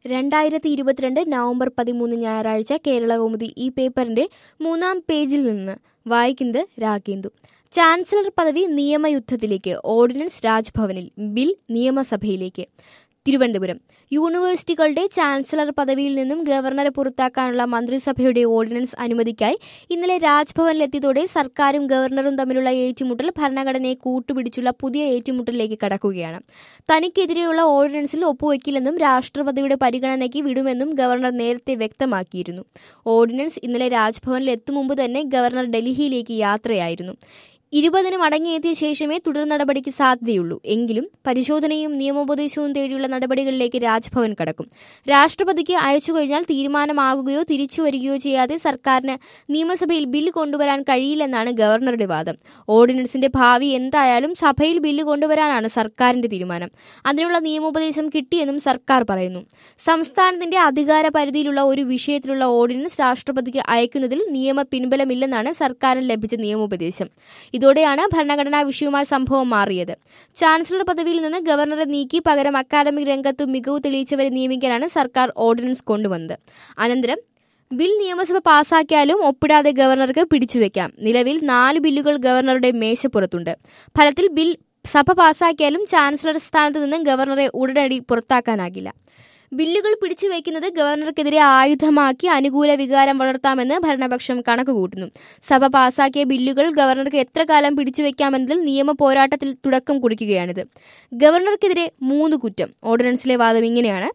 2022 November 13 ഞായറാഴ്ച കേരളകൗമുദി ഈ പേപ്പറിന്റെ 3-ാം പേജിൽ നിന്ന് വായിക്കുന്നത് രാഗേന്ദു. ചാൻസലർ പദവി നിയമയുദ്ധത്തിലേക്ക്, ഓർഡിനൻസ് രാജ്ഭവനിൽ, ബിൽ നിയമസഭയിലേക്ക്. തിരുവനന്തപുരം. യൂണിവേഴ്സിറ്റികളുടെ ചാൻസലർ പദവിയിൽ നിന്നും ഗവർണറെ പുറത്താക്കാനുള്ള മന്ത്രിസഭയുടെ ഓർഡിനൻസ് അനുമതിക്കായി ഇന്നലെ രാജ്ഭവനിലെത്തിയതോടെ സർക്കാരും ഗവർണറും തമ്മിലുള്ള ഏറ്റുമുട്ടൽ ഭരണഘടനയെ കൂട്ടുപിടിച്ചുള്ള പുതിയ ഏറ്റുമുട്ടലിലേക്ക് കടക്കുകയാണ്. തനിക്കെതിരെയുള്ള ഓർഡിനൻസിൽ ഒപ്പുവെക്കില്ലെന്നും രാഷ്ട്രപതിയുടെ പരിഗണനയ്ക്ക് വിടുമെന്നും ഗവർണർ നേരത്തെ വ്യക്തമാക്കിയിരുന്നു. ഓർഡിനൻസ് ഇന്നലെ രാജ്ഭവനിൽ എത്തും മുമ്പ് തന്നെ ഗവർണർ ഡൽഹിയിലേക്ക് യാത്രയായിരുന്നു. 20-ന് മടങ്ങിയെത്തിയ ശേഷമേ തുടർ നടപടിക്ക് സാധ്യതയുള്ളൂ. എങ്കിലും പരിശോധനയും നിയമോപദേശവും തേടിയുള്ള നടപടികളിലേക്ക് രാജ്ഭവൻ കടക്കും. രാഷ്ട്രപതിക്ക് അയച്ചു കഴിഞ്ഞാൽ തീരുമാനമാകുകയോ തിരിച്ചു വരികയോ ചെയ്യാതെ സർക്കാരിന് നിയമസഭയിൽ ബില്ല് കൊണ്ടുവരാൻ കഴിയില്ലെന്നാണ് ഗവർണറുടെ വാദം. ഓർഡിനൻസിന്റെ ഭാവി എന്തായാലും സഭയിൽ ബില്ല് കൊണ്ടുവരാനാണ് സർക്കാരിന്റെ തീരുമാനം. അതിനുള്ള നിയമോപദേശം കിട്ടിയെന്നും സർക്കാർ പറയുന്നു. സംസ്ഥാനത്തിന്റെ അധികാര പരിധിയിലുള്ള ഒരു വിഷയത്തിലുള്ള ഓർഡിനൻസ് രാഷ്ട്രപതിക്ക് അയക്കുന്നതിൽ നിയമ പിൻബലമില്ലെന്നാണ് സർക്കാരിന് ലഭിച്ച നിയമോപദേശം. ഇതോടെയാണ് ഭരണഘടനാ വിഷയവുമായി സംഭവം മാറിയത്. ചാൻസലർ പദവിയിൽ നിന്ന് ഗവർണറെ നീക്കി പകരം അക്കാദമിക് രംഗത്ത് മികവ് തെളിയിച്ചവരെ നിയമിക്കാനാണ് സർക്കാർ ഓർഡിനൻസ് കൊണ്ടുവന്നത്. അനന്തരം ബിൽ നിയമസഭ പാസാക്കിയാലും ഒപ്പിടാതെ ഗവർണർക്ക് പിടിച്ചുവെക്കാം. നിലവിൽ 4 ബില്ലുകൾ ഗവർണറുടെ മേശപ്പുറത്തുണ്ട്. ഫലത്തിൽ ബിൽ സഭ പാസാക്കിയാലും ചാൻസലർ സ്ഥാനത്ത് നിന്ന് ഗവർണറെ ഉടനടി പുറത്താക്കാനാകില്ല. ബില്ലുകൾ പിടിച്ചുവെക്കുന്നത് ഗവർണർക്കെതിരെ ആയുധമാക്കി അനുകൂല വികാരം വളർത്താമെന്ന് ഭരണപക്ഷം കണക്കുകൂട്ടുന്നു. സഭ പാസാക്കിയ ബില്ലുകൾ ഗവർണർക്ക് എത്ര കാലം പിടിച്ചുവെക്കാമെന്നതിൽ നിയമ പോരാട്ടത്തിൽ തുടക്കം കുറിക്കുകയാണിത്. ഗവർണർക്കെതിരെ 3 കുറ്റം. ഓർഡിനൻസിലെ വാദം ഇങ്ങനെയാണ്: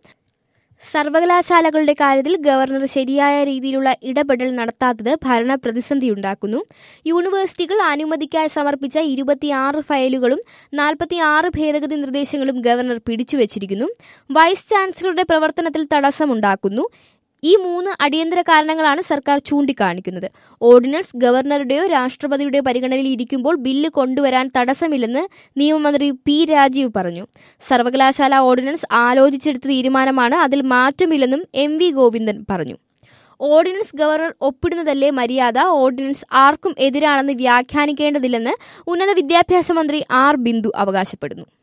സർവകലാശാലകളുടെ കാര്യത്തിൽ ഗവർണർ ശരിയായ രീതിയിലുള്ള ഇടപെടൽ നടത്താത്തത് ഭരണ പ്രതിസന്ധിയുണ്ടാക്കുന്നു. യൂണിവേഴ്സിറ്റികൾ അനുമതിക്കായി സമർപ്പിച്ച 26 ഫയലുകളും 46 ഭേദഗതി നിർദ്ദേശങ്ങളും ഗവർണർ പിടിച്ചുവച്ചിരിക്കുന്നു. വൈസ് ചാൻസലറുടെ പ്രവർത്തനത്തിൽ തടസ്സമുണ്ടാക്കുന്നു. ഈ 3 അടിയന്തര കാരണങ്ങളാണ് സർക്കാർ ചൂണ്ടിക്കാണിക്കുന്നത്. ഓർഡിനൻസ് ഗവർണറുടെയോ രാഷ്ട്രപതിയുടെയോ പരിഗണനയിൽ ഇരിക്കുമ്പോൾ ബില്ല് കൊണ്ടുവരാൻ തടസ്സമില്ലെന്ന് നിയമമന്ത്രി പി രാജീവ് പറഞ്ഞു. സർവകലാശാല ഓർഡിനൻസ് ആലോചിച്ചെടുത്ത തീരുമാനമാണ്, അതിൽ മാറ്റമില്ലെന്നും MV ഗോവിന്ദൻ പറഞ്ഞു. ഓർഡിനൻസ് ഗവർണർ ഒപ്പിടുന്നതല്ലേ മര്യാദ, ഓർഡിനൻസ് ആർക്കും എതിരാണെന്ന് വ്യാഖ്യാനിക്കേണ്ടതില്ലെന്ന് ഉന്നത വിദ്യാഭ്യാസ മന്ത്രി R. ബിന്ദു അവകാശപ്പെടുന്നു.